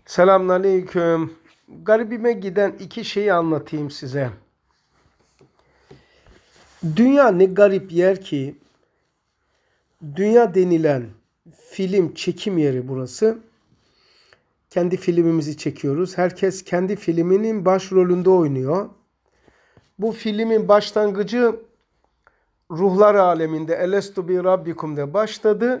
Selamünaleyküm. Garibime giden iki şeyi anlatayım size. Dünya ne garip yer ki, dünya denilen film çekim yeri burası. Kendi filmimizi çekiyoruz. Herkes kendi filminin başrolünde oynuyor. Bu filmin başlangıcı ruhlar aleminde Elestu bi Rabbikum'da başladı.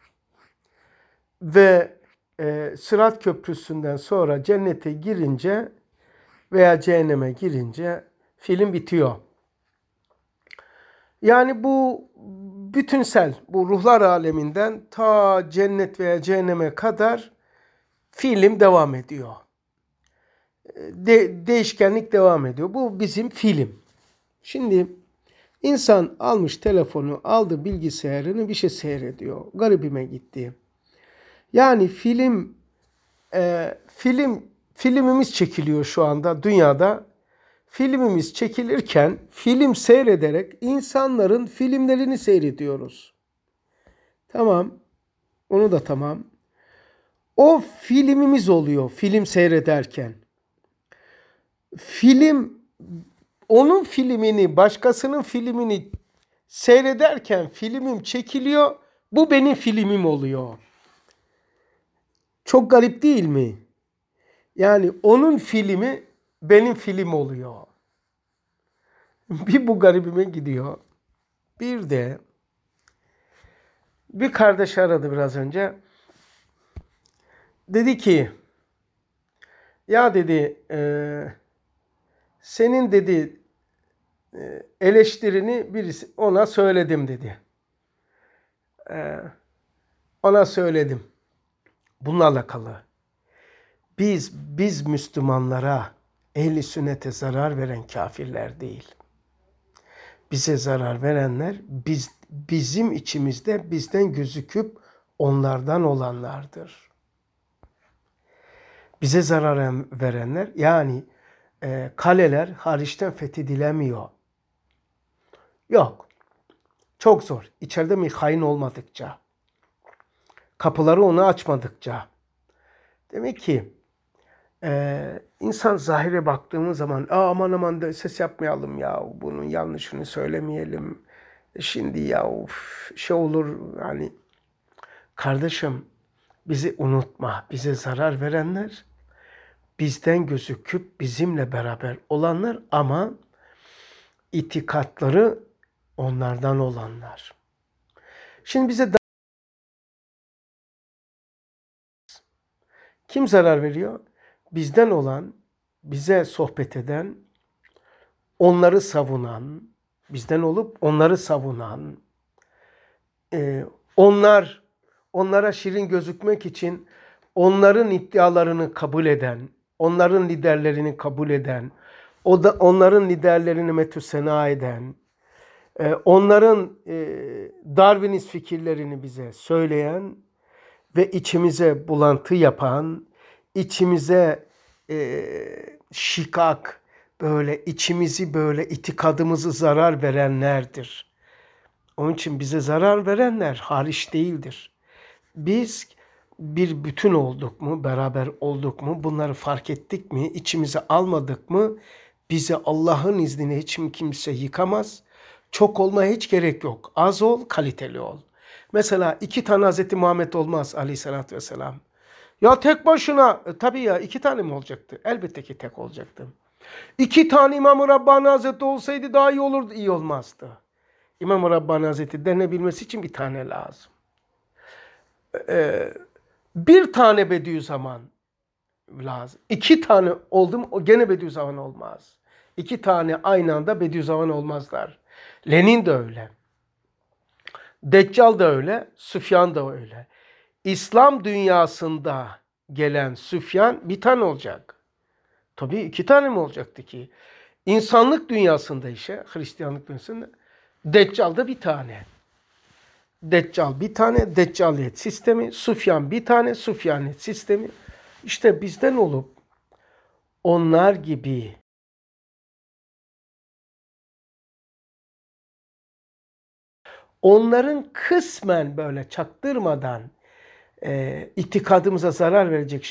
Ve Sırat Köprüsü'nden sonra cennete girince veya cehenneme girince film bitiyor. Yani bu bütünsel, bu ruhlar aleminden ta cennet veya cehenneme kadar film devam ediyor. Değişkenlik devam ediyor. Bu bizim film. Şimdi insan almış telefonu, aldı bilgisayarını, bir şey seyrediyor. Garibime gitti. Yani filmimiz çekiliyor şu anda dünyada. Filmimiz çekilirken film seyrederek insanların filmlerini seyrediyoruz. Tamam. Onu da tamam. O filmimiz oluyor film seyrederken. Onun filmini, başkasının filmini seyrederken filmim çekiliyor. Bu benim filmim oluyor. Çok garip değil mi? Yani onun filmi benim film oluyor. Bir bu garibime gidiyor. Bir de bir kardeş aradı biraz önce. Dedi ki, ya dedi, senin dedi eleştirini birisi ona söyledim dedi. Ona söyledim. Bununla alakalı. Biz Müslümanlara, ehli sünnete zarar veren kafirler değil. Bize zarar verenler bizim içimizde bizden gözüküp onlardan olanlardır. Bize zarar verenler yani kaleler hariçten fethedilemiyor. Yok. Çok zor. İçeride Mikail olmadıkça. Kapıları ona açmadıkça. Demek ki insan zahire baktığımız zaman aman da ses yapmayalım ya, bunun yanlışını söylemeyelim. Şimdi ya şey olur hani, kardeşim bizi unutma. Bize zarar verenler bizden gözüküp bizimle beraber olanlar ama itikatları onlardan olanlar. Şimdi bize kim zarar veriyor? Bizden olan, bize sohbet eden, onları savunan, bizden olup onları savunan, onlara şirin gözükmek için onların iddialarını kabul eden, onların liderlerini kabul eden, onların liderlerini metüsena eden, onların Darwinist fikirlerini bize söyleyen ve içimize bulantı yapan, içimize şikak, böyle içimizi böyle itikadımızı zarar verenlerdir. Onun için bize zarar verenler hariç değildir. Biz bir bütün olduk mu, beraber olduk mu, bunları fark ettik mi, içimize almadık mı, bizi Allah'ın izniyle hiç kimse yıkamaz. Çok olmaya hiç gerek yok. Az ol, kaliteli ol. Mesela 2 tane Hz. Muhammed olmaz aleyhissalatü vesselam. Ya tek başına, tabii ya 2 tane mi olacaktı? Elbette ki tek olacaktı. 2 tane İmam-ı Rabbani Hazretleri olsaydı daha iyi olurdu, iyi olmazdı. İmam-ı Rabbani Hazretleri denebilmesi için bir tane lazım. Bir tane Bediüzzaman lazım. 2 tane oldu mu o gene Bediüzzaman olmaz. 2 tane aynı anda Bediüzzaman olmazlar. Lenin de öyle. Deccal da öyle, Süfyan da öyle. İslam dünyasında gelen Süfyan bir tane olacak. Tabii 2 tane mi olacaktı ki? İnsanlık dünyasında Hristiyanlık dünyasında Deccal da bir tane. Deccal bir tane, Deccaliyet sistemi, Süfyan bir tane, Süfyaniyet sistemi. İşte bizden olup onlar gibi onların kısmen böyle çaktırmadan itikadımıza zarar verecek